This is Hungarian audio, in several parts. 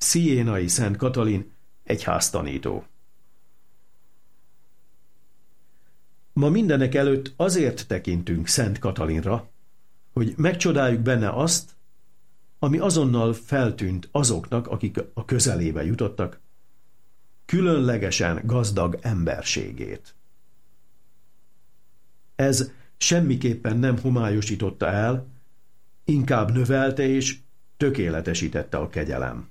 Sziénai Szent Katalin, egyháztanító. Ma mindenek előtt azért tekintünk Szent Katalinra, hogy megcsodáljuk benne azt, ami azonnal feltűnt azoknak, akik a közelébe jutottak, különlegesen gazdag emberségét. Ez semmiképpen nem homályosította el, inkább növelte és tökéletesítette a kegyelem.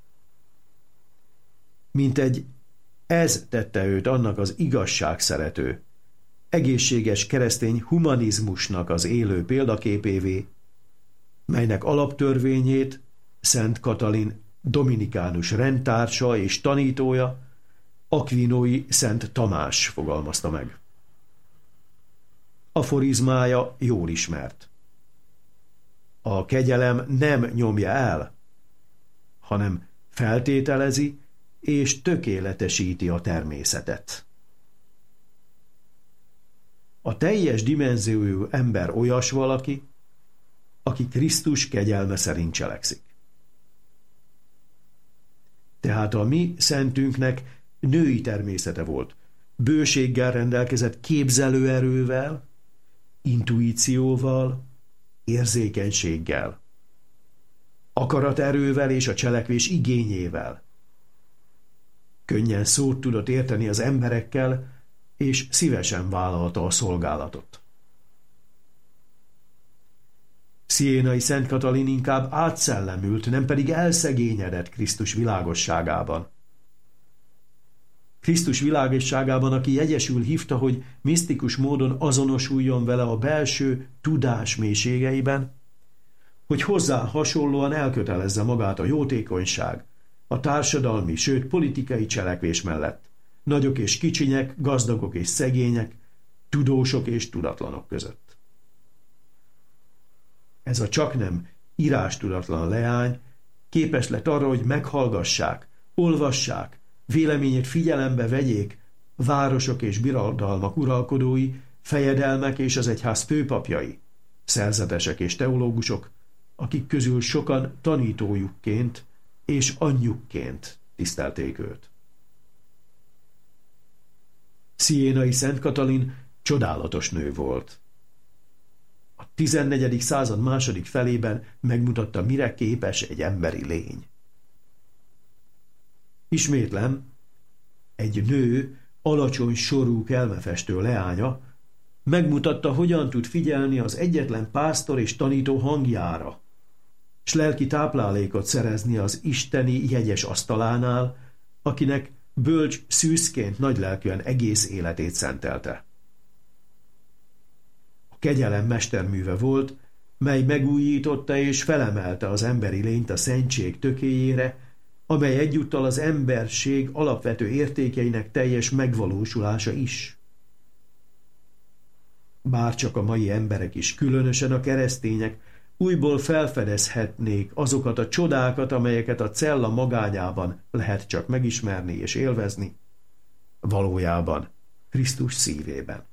Mintegy ez tette őt annak az igazságszerető, egészséges keresztény humanizmusnak az élő példaképévé, melynek alaptörvényét Szent Katalin dominikánus rendtársa és tanítója, akvinói Szent Tamás fogalmazta meg. Aforizmája jól ismert. A kegyelem nem nyomja el, hanem feltételezi és tökéletesíti a természetet. A teljes dimenziójú ember olyas valaki, aki Krisztus kegyelme szerint cselekszik. Tehát a mi szentünknek női természete volt, bőséggel rendelkezett képzelőerővel, intuícióval, érzékenységgel, akaraterővel és a cselekvés igényével. Könnyen szót tudott érteni az emberekkel, és szívesen vállalta a szolgálatot. Sziénai Szent Katalin inkább átszellemült, nem pedig elszegényedett Krisztus világosságában. Krisztus világosságában, aki jegyesül hívta, hogy misztikus módon azonosuljon vele a belső tudás mélységeiben, hogy hozzá hasonlóan elkötelezze magát a jótékonyság, a társadalmi, sőt politikai cselekvés mellett, nagyok és kicsinyek, gazdagok és szegények, tudósok és tudatlanok között. Ez a csaknem írástudatlan leány képes lett arra, hogy meghallgassák, olvassák, véleményét figyelembe vegyék városok és birodalmak uralkodói, fejedelmek és az egyház főpapjai, szerzetesek és teológusok, akik közül sokan tanítójukként és anyjukként tisztelték őt. Sziénai Szent Katalin csodálatos nő volt. A 14. század második felében megmutatta, mire képes egy emberi lény. Ismétlem, egy nő, alacsony sorú kelmefestő leánya megmutatta, hogyan tud figyelni az egyetlen pásztor és tanító hangjára, s lelki táplálékot szerezni az isteni jegyes asztalánál, akinek bölcs szűzként nagylelkűen egész életét szentelte. A kegyelem mesterműve volt, mely megújította és felemelte az emberi lényt a szentség tökéjére, amely egyúttal az emberség alapvető értékeinek teljes megvalósulása is. Bárcsak a mai emberek is, különösen a keresztények, újból felfedezhetnék azokat a csodákat, amelyeket a cella magányában lehet csak megismerni és élvezni, valójában Krisztus szívében.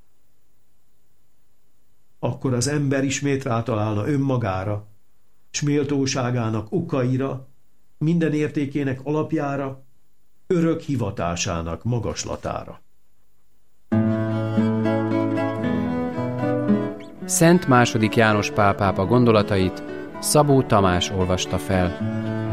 Akkor az ember ismét rátalálna önmagára, s méltóságának okaira, minden értékének alapjára, örök hivatásának magaslatára. Szent II. János Pál pápa gondolatait Szabó Tamás olvasta fel.